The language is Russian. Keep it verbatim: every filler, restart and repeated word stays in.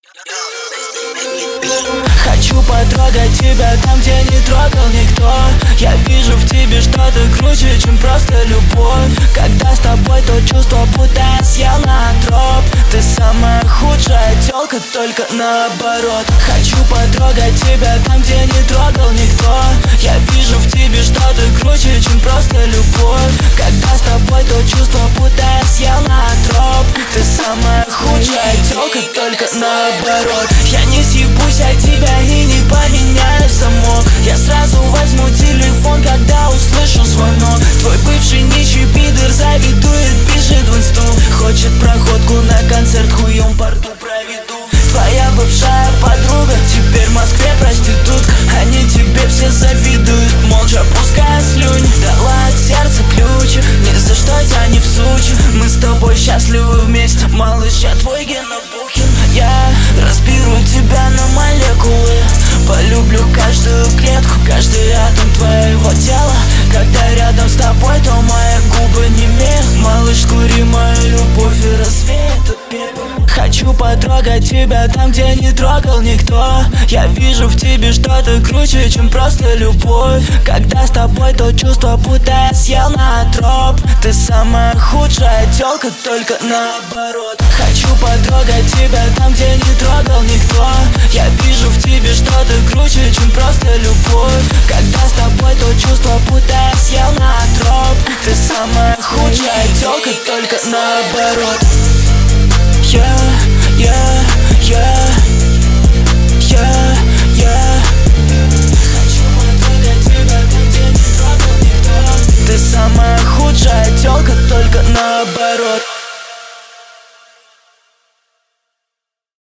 Хочу потрогать тебя там, где не трогал никто. Я вижу в тебе что-то круче, чем просто любовь. Когда с тобой, то чувство, будто я съел на троп. Ты самая худшая тёлка, только наоборот. Хочу потрогать тебя там, где не трогал никто. Я вижу в тебе что-то круче, чем просто любовь. Когда с тобой, то чувство, будто я съел на троп. Ты самая худшая тёлка, только наоборот. Я не съебусь от тебя и не поменяю замок. Я сразу возьму телефон, когда услышу звонок. Твой бывший нищий пидор завидует, пишет в инсту. Хочет проходку на концерт, хуем по рту проведу. Твоя бывшая подруга теперь в Москве проститутка. Они тебе все завидуют, молча пуская слюнь. Дала от сердца ключи, ни за что тебя не всучу. Мы с тобой счастливы вместе, малыш, я твой Гена Бухин. Я разберу тебя на молекулы, полюблю каждую клетку, каждый атом твоего тела. Когда рядом с тобой, то мои губы немеют. Малыш, кури мою любовь и развей этот пепел. Хочу потрогать тебя там, где не трогал никто. Я вижу в тебе что-то круче, чем просто любовь. Когда с тобой, то чувство, будто я съел на троп. Ты самая худшая тёлка, только наоборот. Хочу потрогать тебя там, где не трогал никто. Я вижу в тебе что-то круче, чем просто любовь. Когда с тобой, то чувство, будто я съел на троп. Ты самая худшая тёлка, только наоборот. Я